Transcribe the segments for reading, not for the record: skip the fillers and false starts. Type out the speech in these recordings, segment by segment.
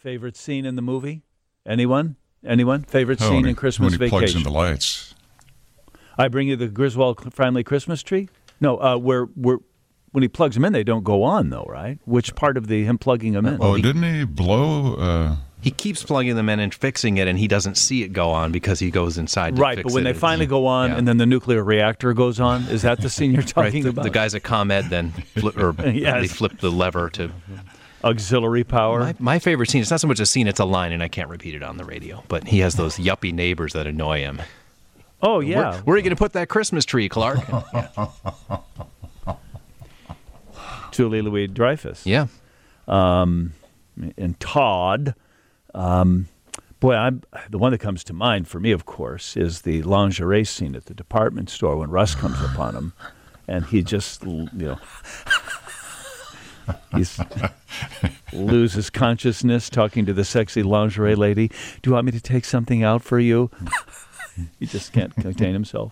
Favorite scene in the movie? Anyone? Favorite scene in Christmas Vacation? When he plugs in the lights. I bring you the Griswold family Christmas tree? No, when he plugs them in, they don't go on, though, right? Which part of him plugging them in? Oh, didn't he blow? He keeps plugging them in and fixing it, and he doesn't see it go on because he goes inside to right, fix but when it. They finally go on, and then the nuclear reactor goes on, is that the scene you're talking about? The guys at ComEd then they flip the lever to... Auxiliary power. My favorite scene, it's not so much a scene, it's a line, and I can't repeat it on the radio, but he has those yuppie neighbors that annoy him. Oh, yeah. Where are you going to put that Christmas tree, Clark? Julie Louis-Dreyfus. Yeah. And Todd. The one that comes to mind for me, of course, is the lingerie scene at the department store when Russ comes upon him, and he just, he loses consciousness talking to the sexy lingerie lady. Do you want me to take something out for you? He just can't contain himself.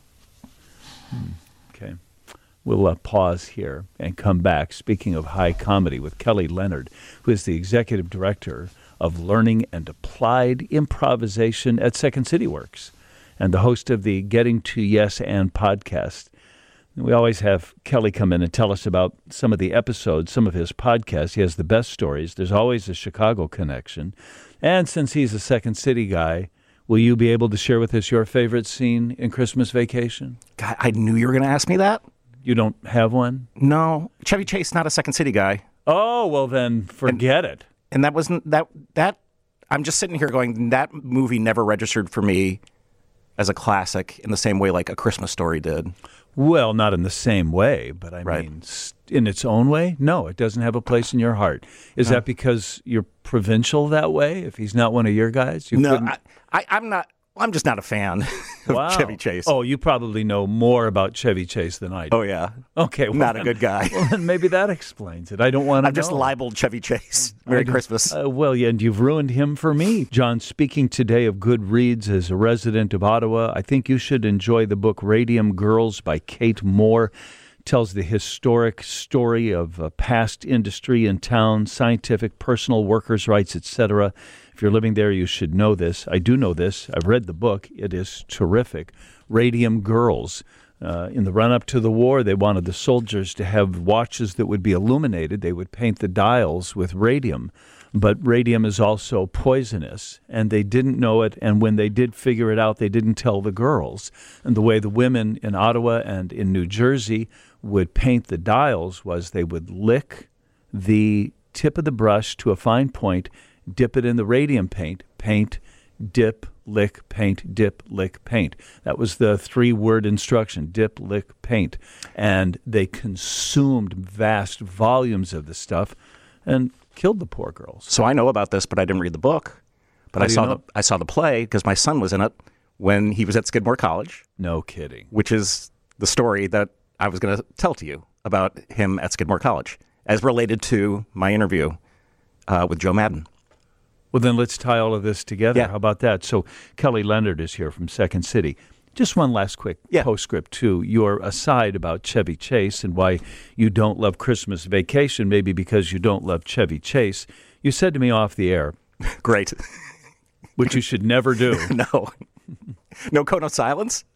Okay. We'll pause here and come back, speaking of high comedy, with Kelly Leonard, who is the executive director of Learning and Applied Improvisation at Second City Works and the host of the Getting to Yes and podcast. We always have Kelly come in and tell us about some of the episodes, some of his podcasts. He has the best stories. There's always a Chicago connection. And since he's a Second City guy, will you be able to share with us your favorite scene in Christmas Vacation? God, I knew you were going to ask me that. You don't have one? No. Chevy Chase, not a Second City guy. Oh, well then, forget it. And that wasn't, that I'm just sitting here going, that movie never registered for me as a classic in the same way like A Christmas Story did. Well, not in the same way, but I Right. mean, in its own way, no, it doesn't have a place in your heart. Is that because you're provincial that way? If he's not one of your guys? I'm not. I'm just not a fan of Chevy Chase. Oh, you probably know more about Chevy Chase than I do. Oh, yeah. Okay. Well, not a good guy. Well, then maybe that explains it. I don't want to I've just libeled Chevy Chase. Merry Christmas. Well, yeah, and you've ruined him for me. John, speaking today of good reads as a resident of Ottawa, I think you should enjoy the book Radium Girls by Kate Moore. Tells the historic story of a past industry in town, scientific, personal, workers' rights, etc. If you're living there, you should know this. I do know this. I've read the book. It is terrific. Radium Girls. In the run-up to the war, they wanted the soldiers to have watches that would be illuminated. They would paint the dials with radium. But radium is also poisonous, and they didn't know it. And when they did figure it out, they didn't tell the girls. And the way the women in Ottawa and in New Jersey would paint the dials was they would lick the tip of the brush to a fine point, dip it in the radium paint, dip, lick, paint, dip, lick, paint. That was the 3-word instruction, dip, lick, paint. And they consumed vast volumes of the stuff and killed the poor girls. So I know about this, but I didn't read the book. But I saw the play because my son was in it when he was at Skidmore College. No kidding. Which is the story that I was going to tell to you about him at Skidmore College, as related to my interview with Joe Madden. Well, then let's tie all of this together. Yeah. How about that? So Kelly Leonard is here from Second City. Just one last quick postscript to your aside about Chevy Chase and why you don't love Christmas Vacation, maybe because you don't love Chevy Chase. You said to me off the air. Great. Which you should never do. No. No cone of silence?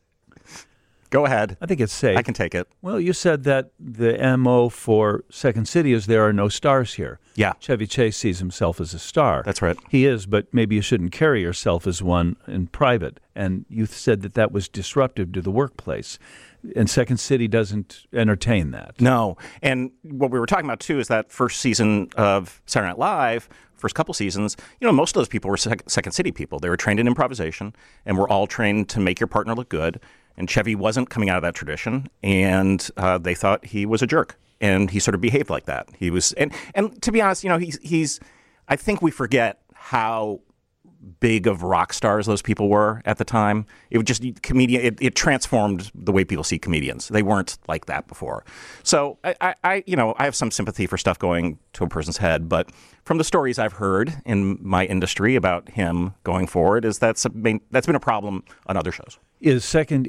Go ahead. I think it's safe. I can take it. Well, you said that the MO for Second City is there are no stars here. Yeah. Chevy Chase sees himself as a star. That's right. He is, but maybe you shouldn't carry yourself as one in private. And you said that that was disruptive to the workplace. And Second City doesn't entertain that. No. And what we were talking about, too, is that first season of Saturday Night Live, first couple seasons, most of those people were Second City people. They were trained in improvisation and were all trained to make your partner look good. And Chevy wasn't coming out of that tradition, and they thought he was a jerk, and he sort of behaved like that. He was, and to be honest, he's. I think we forget how big of rock stars those people were at the time. It would just It transformed the way people see comedians. They weren't like that before. So I have some sympathy for stuff going to a person's head, but from the stories I've heard in my industry about him going forward, that's been a problem on other shows. Is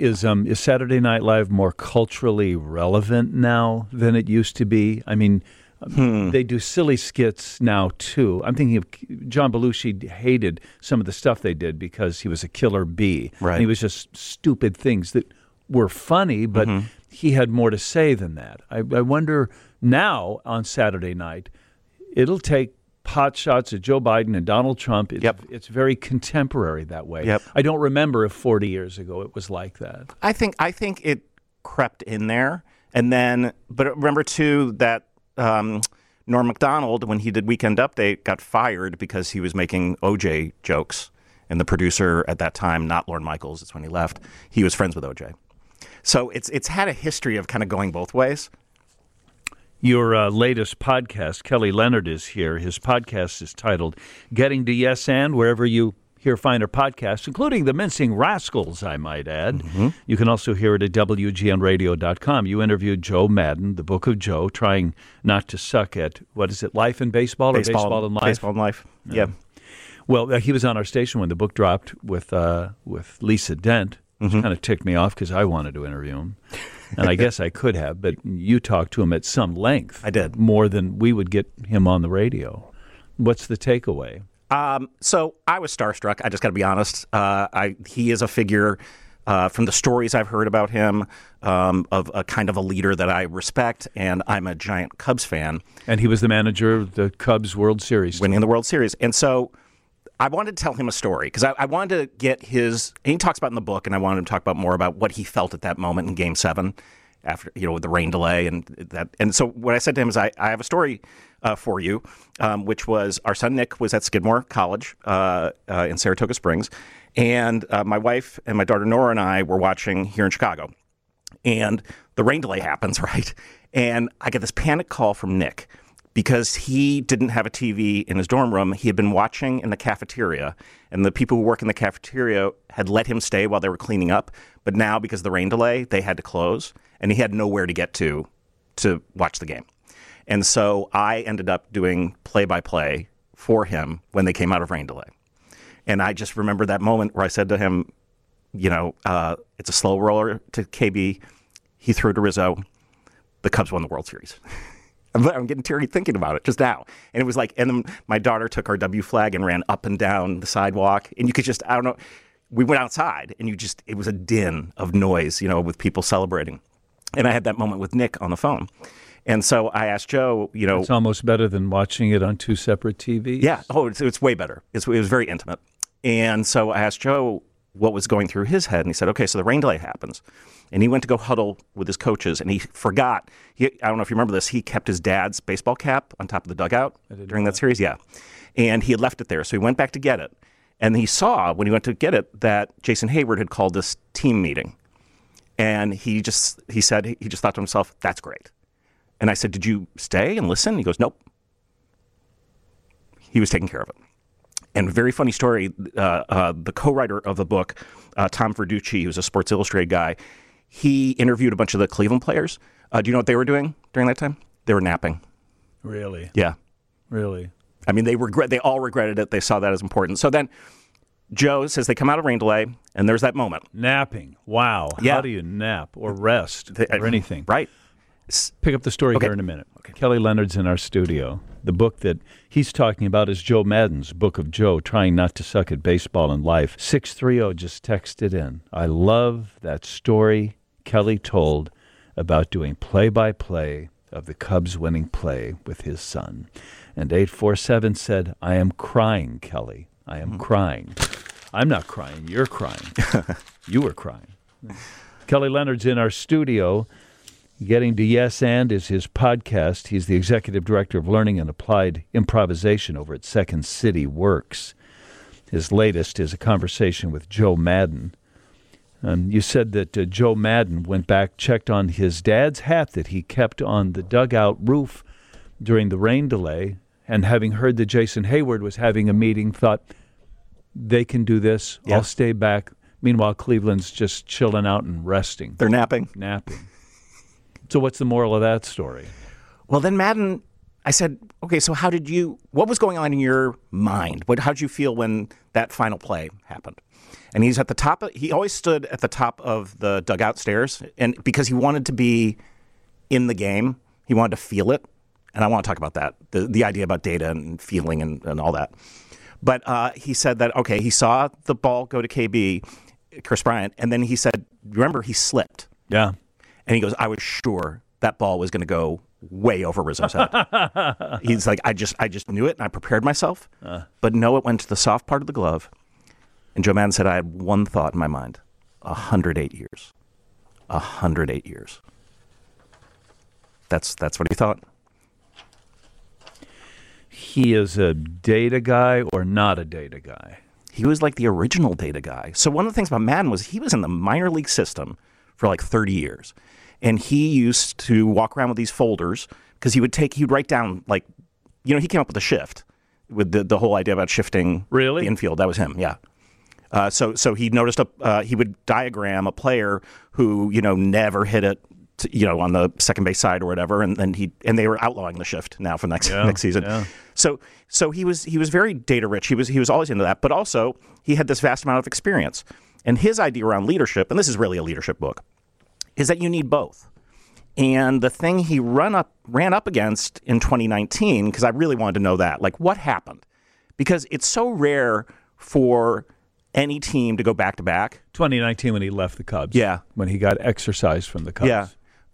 Saturday Night Live more culturally relevant now than it used to be? I mean, They do silly skits now, too. I'm thinking of John Belushi hated some of the stuff they did because he was a killer bee. Right. And he was just stupid things that were funny, but he had more to say than that. I wonder now on Saturday night, it'll take pot shots at Joe Biden and Donald Trump. It's very contemporary that way. Yep. I don't remember if 40 years ago it was like that. I think it crept in there. And then, but remember, too, that Norm Macdonald, when he did Weekend Update, got fired because he was making OJ jokes. And the producer at that time, not Lorne Michaels, it's when he left, he was friends with OJ. So it's had a history of kind of going both ways. Your latest podcast, Kelly Leonard is here. His podcast is titled Getting to Yes And, wherever you hear finer podcasts, including the Mincing Rascals, I might add. You can also hear it at WGNradio.com. You interviewed Joe Madden, the Book of Joe, trying not to suck at, what is it, Life and Baseball or Baseball and Life? Baseball and Life, yeah. Well, he was on our station when the book dropped with Lisa Dent, which kind of ticked me off because I wanted to interview him. And I guess I could have, but you talked to him at some length. I did. More than we would get him on the radio. What's the takeaway? So I was starstruck. I just got to be honest. He is a figure from the stories I've heard about him of a kind of a leader that I respect, and I'm a giant Cubs fan. And he was the manager of the Cubs World Series. Winning the World Series. And so I wanted to tell him a story because I wanted to get his, and he talks about in the book, and I wanted him to talk about more about what he felt at that moment in Game 7 after, with the rain delay and that. And so what I said to him is, I have a story for you, which was our son Nick was at Skidmore College in Saratoga Springs, and my wife and my daughter Nora and I were watching here in Chicago, and the rain delay happens, right? And I get this panic call from Nick because he didn't have a TV in his dorm room. He had been watching in the cafeteria, and the people who work in the cafeteria had let him stay while they were cleaning up. But now, because of the rain delay, they had to close, and he had nowhere to get to watch the game. And so I ended up doing play-by-play for him when they came out of rain delay. And I just remember that moment where I said to him, it's a slow roller to KB. He threw to Rizzo. The Cubs won the World Series. I'm getting teary thinking about it just now. And it was like, and then my daughter took our W flag and ran up and down the sidewalk. And you could just, I don't know, we went outside and it was a din of noise, with people celebrating. And I had that moment with Nick on the phone. And so I asked Joe, It's almost better than watching it on two separate TVs. Yeah. Oh, it's way better. It was very intimate. And so I asked Joe what was going through his head. And he said, okay, so the rain delay happens. And he went to go huddle with his coaches, and he forgot. I don't know if you remember this. He kept his dad's baseball cap on top of the dugout during that series. Yeah. And he had left it there. So he went back to get it. And he saw, when he went to get it, that Jason Hayward had called this team meeting. And he said he just thought to himself, that's great. And I said, did you stay and listen? He goes, nope. He was taking care of it. And a very funny story, the co-writer of the book, Tom Verducci, who's a Sports Illustrated guy, he interviewed a bunch of the Cleveland players. Do you know what they were doing during that time? They were napping. Really? Yeah. Really? I mean, they all regretted it. They saw that as important. So then Joe says they come out of rain delay, and there's that moment. Napping. Wow. Yeah. How do you nap or rest or anything? Right. Pick up the story Okay. here in a minute. Okay. Kelly Leonard's in our studio. The book that he's talking about is Joe Madden's Book of Joe, Trying Not to Suck at Baseball and Life. 630 just texted in. I love that story Kelly told about doing play-by-play of the Cubs winning play with his son. And 847 said, I am crying, Kelly. I am crying. I'm not crying. You're crying. You were crying. Kelly Leonard's in our studio. Getting to Yes And is his podcast. He's the executive director of learning and applied improvisation over at Second City Works. His latest is a conversation with Joe Madden. You said that Joe Madden went back, checked on his dad's hat that he kept on the dugout roof during the rain delay, and having heard that Jason Hayward was having a meeting, thought, they can do this. Yeah. I'll stay back. Meanwhile, Cleveland's just chilling out and resting. They're napping. So what's the moral of that story? Well, then Madden, I said, okay, so what was going on in your mind? How'd you feel when that final play happened? And he's at the top, he always stood at the top of the dugout stairs, and because he wanted to be in the game, he wanted to feel it. And I want to talk about that, the idea about data and feeling and all that. But he said that, okay, he saw the ball go to KB, Chris Bryant, and then he said, remember, he slipped. Yeah. And he goes, I was sure that ball was going to go way over Rizzo's head. He's like, I just knew it, and I prepared myself. But no, it went to the soft part of the glove. And Joe Madden said, I had one thought in my mind, 108 years. 108 years. That's what he thought. He is a data guy or not a data guy? He was like the original data guy. So one of the things about Madden was he was in the minor league system for like 30 years. And he used to walk around with these folders because he'd write down, like, he came up with a shift with the whole idea about shifting Really? the infield. That was him, yeah. So he noticed he would diagram a player who, never hit it, on the second base side or whatever, and then they were outlawing the shift now for next season. Yeah. So he was very data rich. He was always into that, but also he had this vast amount of experience. And his idea around leadership, and this is really a leadership book, is that you need both. And the thing he ran up against in 2019, because I really wanted to know that, like, what happened? Because it's so rare for any team to go back to back. 2019 when he left the Cubs. Yeah. When he got exercised from the Cubs. Yeah.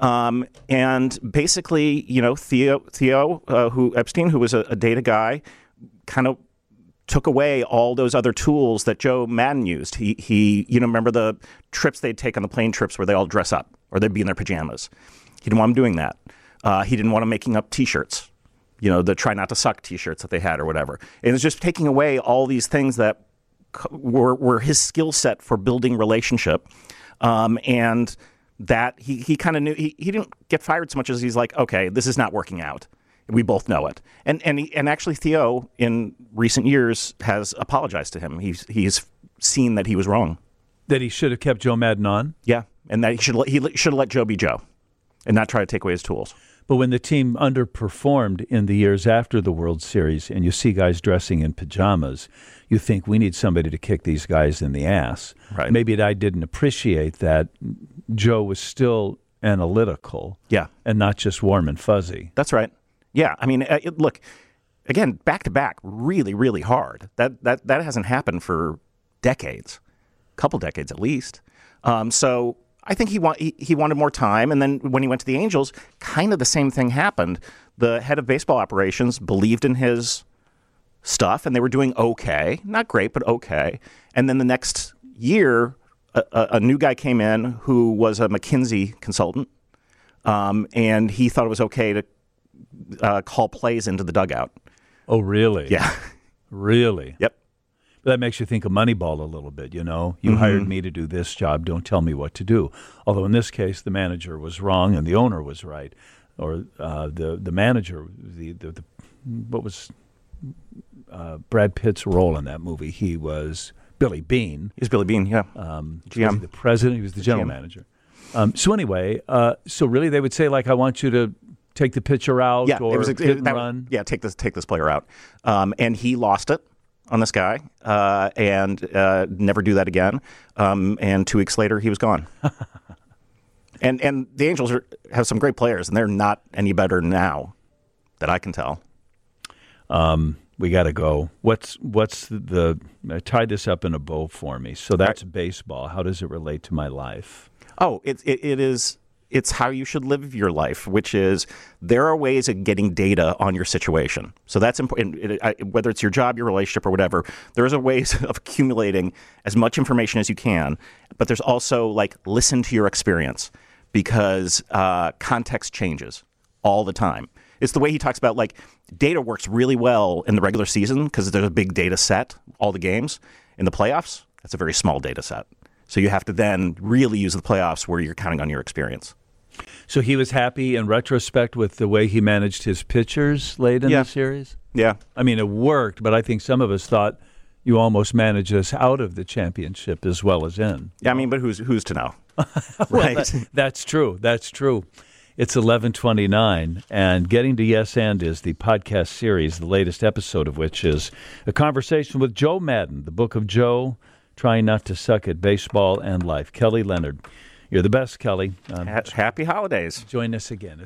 And basically, Theo Epstein, who was a data guy, kind of took away all those other tools that Joe Madden used. He remember the trips they'd take on the plane trips where they all dress up or they'd be in their pajamas. He didn't want them doing that. He didn't want them making up T-shirts, the try not to suck T-shirts that they had or whatever. And it was just taking away all these things that were his skill set for building relationship. And that he kind of knew he didn't get fired so much as he's like, okay, this is not working out. We both know it. And actually Theo in recent years has apologized to him. He's seen that he was wrong. That he should have kept Joe Madden on? Yeah. And that he should have let Joe be Joe and not try to take away his tools. But when the team underperformed in the years after the World Series and you see guys dressing in pajamas, you think we need somebody to kick these guys in the ass. Right. Maybe I didn't appreciate that Joe was still analytical. Yeah. And not just warm and fuzzy. That's right. Yeah. I mean, look, again, back to back, really, really hard. That hasn't happened for decades, a couple decades at least. So I think he wanted more time. And then when he went to the Angels, kind of the same thing happened. The head of baseball operations believed in his stuff, and they were doing okay. Not great, but okay. And then the next year, a new guy came in who was a McKinsey consultant, and he thought it was okay to call plays into the dugout. Oh, really? Yeah. Really? Yep. That makes you think of Moneyball a little bit, You hired me to do this job. Don't tell me what to do. Although in this case, the manager was wrong and the owner was right. Or the manager, what was Brad Pitt's role in that movie? He was Billy Beane. He's Billy Beane, yeah. Was he the president? He was the general GM. manager. So anyway, so really they would say, like, I want you to take the pitcher out or hit and run? Yeah, take this player out. And he lost it on this guy and never do that again. And 2 weeks later, he was gone. And the Angels have some great players, and they're not any better now that I can tell. We got to go. What's tie this up in a bow for me. So that's baseball. How does it relate to my life? Oh, it is. It's how you should live your life, which is there are ways of getting data on your situation. So that's important. Whether it's your job, your relationship, or whatever, there's a ways of accumulating as much information as you can. But there's also listen to your experience because context changes all the time. It's the way he talks about data works really well in the regular season because there's a big data set, all the games. In the playoffs, that's a very small data set. So you have to then really use the playoffs where you're counting on your experience. So he was happy in retrospect with the way he managed his pitchers late in the series? Yeah. I mean, it worked, but I think some of us thought you almost managed us out of the championship as well as in. Yeah, I mean, but who's to know? Well, that's true. That's true. It's 11:29, and Getting to Yes and is the podcast series, the latest episode of which is a conversation with Joe Madden, the book of Joe, Trying Not to Suck at Baseball and Life. Kelly Leonard. You're the best, Kelly. Happy holidays. Join us again.